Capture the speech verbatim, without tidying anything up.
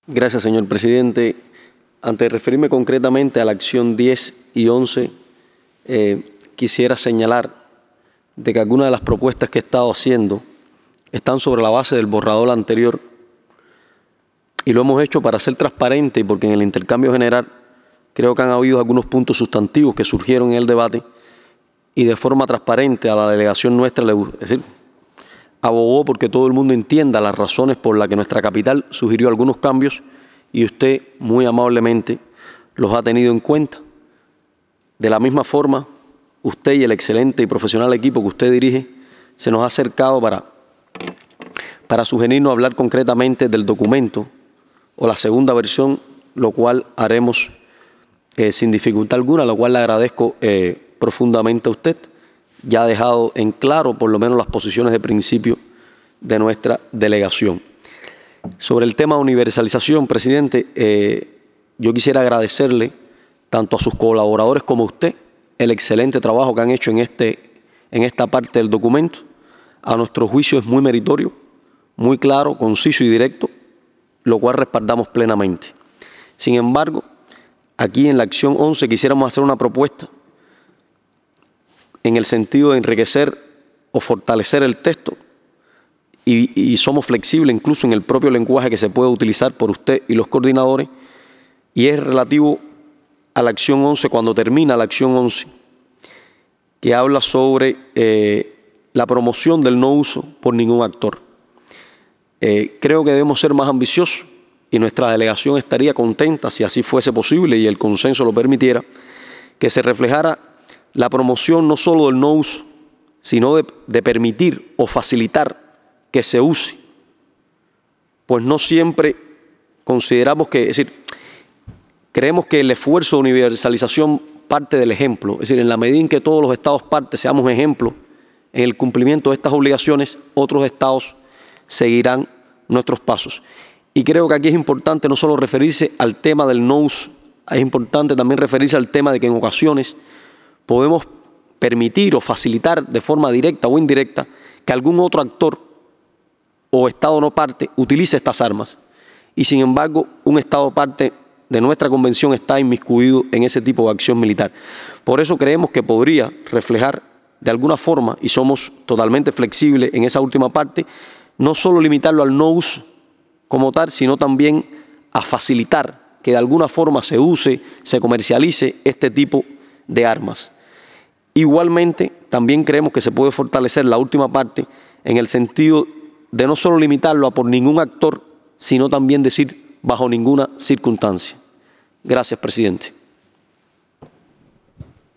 Gracias, señor presidente. Antes de referirme concretamente a la acción diez y once, eh, quisiera señalar de que algunas de las propuestas que he estado haciendo están sobre la base del borrador anterior y lo hemos hecho para ser transparente y porque en el intercambio general creo que han habido algunos puntos sustantivos que surgieron en el debate y de forma transparente a la delegación nuestra, es decir, abogó porque todo el mundo entienda las razones por las que nuestra capital sugirió algunos cambios y usted muy amablemente los ha tenido en cuenta. De la misma forma, usted y el excelente y profesional equipo que usted dirige se nos ha acercado para, para sugerirnos hablar concretamente del documento o la segunda versión, lo cual haremos eh, sin dificultad alguna, lo cual le agradezco eh, profundamente a usted. Ya ha dejado en claro por lo menos las posiciones de principio de nuestra delegación. Sobre el tema de universalización, presidente, eh, yo quisiera agradecerle tanto a sus colaboradores como a usted el excelente trabajo que han hecho en, este, en esta parte del documento. A nuestro juicio es muy meritorio, muy claro, conciso y directo, lo cual respaldamos plenamente. Sin embargo, aquí en la acción once quisiéramos hacer una propuesta en el sentido de enriquecer o fortalecer el texto y, y somos flexibles incluso en el propio lenguaje que se puede utilizar por usted y los coordinadores, y es relativo a la acción once, cuando termina la acción once, que habla sobre eh, la promoción del no uso por ningún actor. Eh, creo que debemos ser más ambiciosos y nuestra delegación estaría contenta, si así fuese posible y el consenso lo permitiera, que se reflejara la promoción no solo del no uso, sino de, de permitir o facilitar que se use. Pues no siempre consideramos que, es decir, creemos que el esfuerzo de universalización parte del ejemplo. Es decir, en la medida en que todos los estados partes seamos ejemplos en el cumplimiento de estas obligaciones, otros estados seguirán nuestros pasos. Y creo que aquí es importante no solo referirse al tema del no uso, es importante también referirse al tema de que en ocasiones podemos permitir o facilitar de forma directa o indirecta que algún otro actor o Estado no parte utilice estas armas. Y sin embargo, un Estado parte de nuestra convención está inmiscuido en ese tipo de acción militar. Por eso creemos que podría reflejar de alguna forma, y somos totalmente flexibles en esa última parte, no solo limitarlo al no uso como tal, sino también a facilitar que de alguna forma se use, se comercialice este tipo de armas. Igualmente, también creemos que se puede fortalecer la última parte en el sentido de no solo limitarlo a por ningún actor, sino también decir bajo ninguna circunstancia. Gracias, presidente.